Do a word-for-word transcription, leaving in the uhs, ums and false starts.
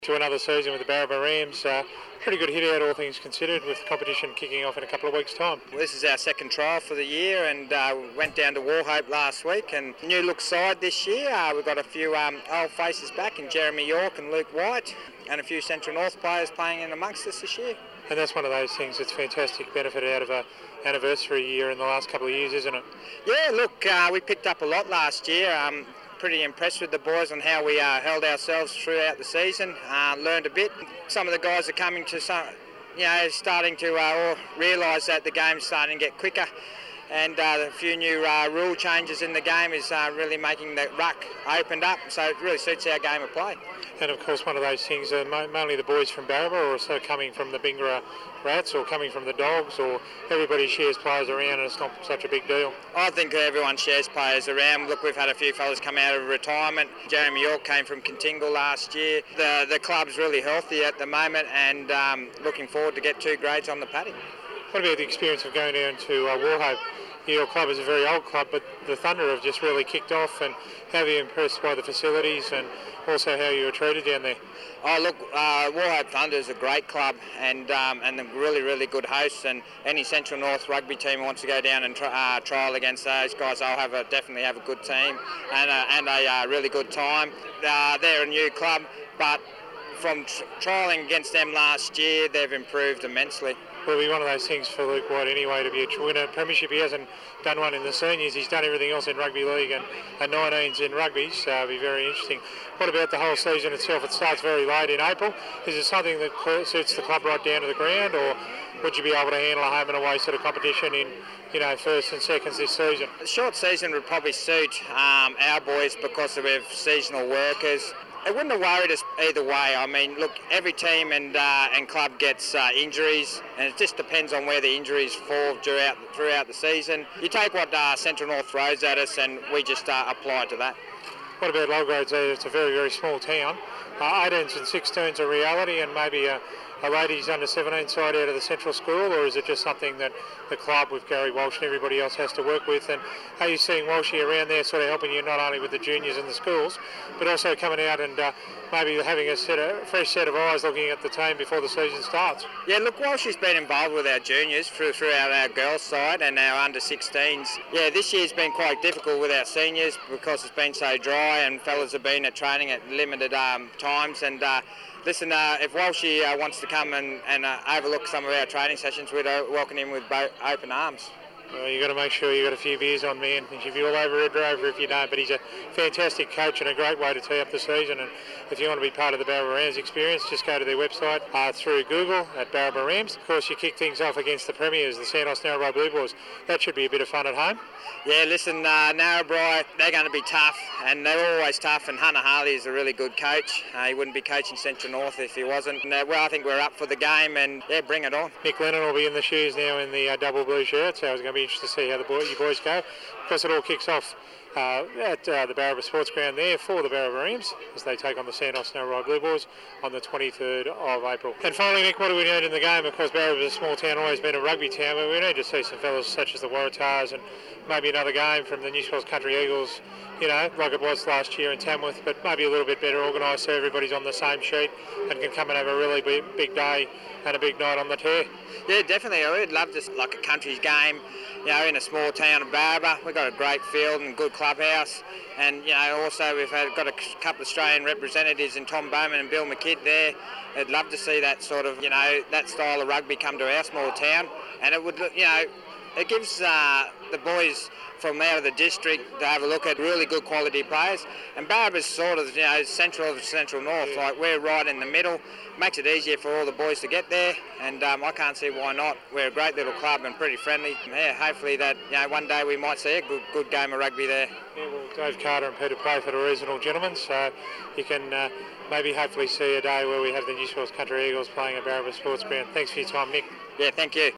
To another season with the Barraba Rams. Uh, pretty good hit out, all things considered, with competition kicking off in a couple of weeks' time. Well, this is our second trial for the year, and uh, we went down to Warhope last week. And new look side this year. Uh, we've got a few um, old faces back in Jeremy York and Luke White, and a few Central North players playing in amongst us this year. And that's one of those things that's fantastic benefit out of a anniversary year in the last couple of years, isn't it? Yeah, look, uh, we picked up a lot last year. Um, pretty impressed with the boys on how we uh, held ourselves throughout the season. Uh, learned a bit. Some of the guys are coming to some, you know, starting to uh, realise that the game's starting to get quicker, and uh, a few new uh, rule changes in the game is uh, really making the ruck opened up, so it really suits our game of play. And of course, one of those things, uh, mainly the boys from Barraba, or also coming from the Bingara Rats, or coming from the Dogs, or everybody shares players around, and it's not such a big deal. I think everyone shares players around. Look, we've had a few fellas come out of retirement. Jeremy York came from Contingal last year. The the club's really healthy at the moment, and um, looking forward to get two grades on the paddock. What about the experience of going down to uh, Warhope? Your club is a very old club, but the Thunder have just really kicked off, and how are you impressed by the facilities and also how you were treated down there? Oh look, uh, Warhope Thunder is a great club, and um, and they're really really good hosts, and any Central North rugby team who wants to go down and try, uh, trial against those guys, they'll have a, definitely have a good team and a, and a uh, really good time. Uh, they're a new club, but from tr- trialling against them last year, they've improved immensely. Will be one of those things for Luke White anyway, to be a winner premiership. He hasn't done one in the seniors. He's done everything else in rugby league and, and nineteens in rugby, so it'll be very interesting. What about the whole season itself? It starts very late in April. Is it something that suits the club right down to the ground, or would you be able to handle a home and away sort of competition in, you know, first and seconds this season? A short season would probably suit um, our boys because we have seasonal workers. It wouldn't have worried us either way. I mean, look, every team and uh, and club gets uh, injuries, and it just depends on where the injuries fall throughout throughout the season. You take what uh, Central North throws at us, and we just uh, apply to that. What about Belgrade? It's a very, very small town. Uh, eighteens and sixteens are reality, and maybe a, a ladies under seventeen side out of the central school, or is it just something that the club with Gary Walsh and everybody else has to work with? And are you seeing Walshy around there sort of helping you not only with the juniors in the schools, but also coming out and uh, maybe having a, set of, a fresh set of eyes looking at the team before the season starts? Yeah, look, Walshy's been involved with our juniors through, throughout our girls' side and our under sixteens. Yeah, this year's been quite difficult with our seniors because it's been so dry and fellas have been at training at limited um, times. And uh, listen, uh, if Walshy uh, wants to come and, and uh, overlook some of our training sessions, we'd uh, welcome him with both open arms. Well, you've got to make sure you've got a few beers on, man. If you're all over Red Rover, if you don't, but he's a fantastic coach and a great way to tee up the season. And if you want to be part of the Barraba Rams experience, just go to their website uh, through Google at Barraba Rams. Of course, you kick things off against the premiers, the Santos Narrabri Blue Boys. That should be a bit of fun at home. Yeah, listen, uh, Narrabri, they're going to be tough, and they're always tough, and Hunter Harley is a really good coach. Uh, he wouldn't be coaching Central North if he wasn't. And, uh, well, I think we're up for the game, and yeah, bring it on. Nick Lennon will be in the shoes now in the uh, double blue shirt, so it's going to be interesting to see how the boy, you boys go. Of course, it all kicks off uh, at uh, the Barraba Sports Ground there for the Barraba Rams as they take on the Santos Narrabri Blue Boys on the twenty-third of April. And finally, Nick, what do we need in the game? Of course, Barraba is a small town, always been a rugby town, but we need to see some fellas such as the Waratahs and maybe another game from the New South Wales Country Eagles, you know, like it was last year in Tamworth, but maybe a little bit better organised so everybody's on the same sheet and can come and have a really big, big day and a big night on the tear. Yeah, definitely. I would love to, like a country's game, you know, in a small town of Barraba. We've got a great field and good clubhouse, and you know, also we've had, got a couple of Australian representatives in Tom Bowman and Bill McKidd there. I'd love to see that sort of, you know, that style of rugby come to our small town, and it would, you know, it gives uh, the boys from out of the district to have a look at really good quality players. And Barraba's sort of, you know, central of Central North, like we're right in the middle. Makes it easier for all the boys to get there, and um, I can't see why not. We're a great little club and pretty friendly. Yeah, hopefully that, you know, one day we might see a good, good game of rugby there. Yeah, well, Dave Carter and Peter Playford are reasonable gentlemen, so you can uh, maybe hopefully see a day where we have the New South Wales Country Eagles playing at Barraba Sports Ground. Thanks for your time, Nick. Yeah, thank you.